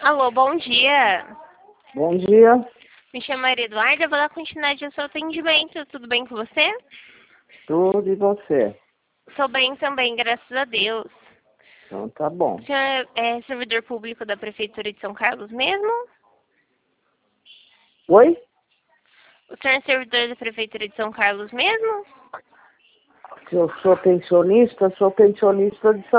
Alô, bom dia. Bom dia, Me chamo Maria Eduarda, vou dar continuidade ao seu atendimento. Tudo bem com você? tudo e você? Sou bem também, graças a Deus. Então tá bom. O senhor é servidor público da Prefeitura de São Carlos mesmo? Oi? O senhor é servidor da Prefeitura de São Carlos mesmo? Se eu sou pensionista de